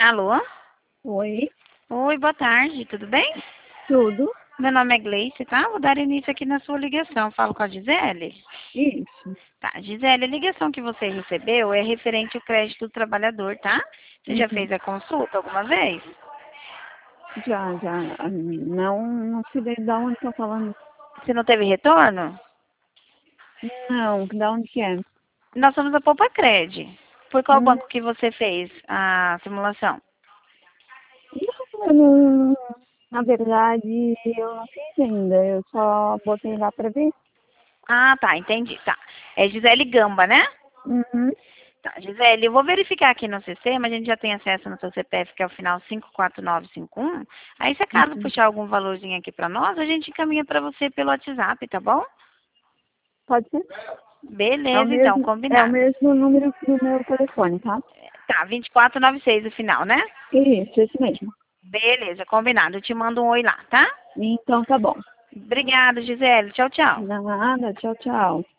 Alô? Oi, Oi, boa tarde, tudo bem? tudo? Meu nome é Gleice, tá? Vou dar início aqui na sua ligação. Falo com a Gisele? Isso. Tá, Gisele, a ligação que você recebeu é referente ao crédito do trabalhador, tá? Você já Uhum. fez a consulta alguma vez? Já. Não sei da onde tá falando. Você não teve retorno? Não, da onde que é? Nós somos a Poupa Cred. Por qual Hum, banco que você fez a simulação? eu não, na verdade, eu não fiz ainda. Eu só botei lá pra ver. Ah, tá, entendi, tá. É Gisele Gamba, né? Uhum. Tá, Gisele, eu vou verificar aqui no sistema, a gente já tem acesso no seu CPF, que é o final 54951. Aí, se acaso Uhum. puxar algum valorzinho aqui pra nós, a gente encaminha pra você pelo WhatsApp, tá bom? Pode ser? Beleza, então, É o combinado. mesmo número do meu telefone, tá? Tá, 2496 o final, né? Isso, esse mesmo. Beleza, combinado. Eu te mando um oi lá, tá? Então tá bom. Obrigada, Gisele. Tchau, tchau. Nada, tchau, tchau.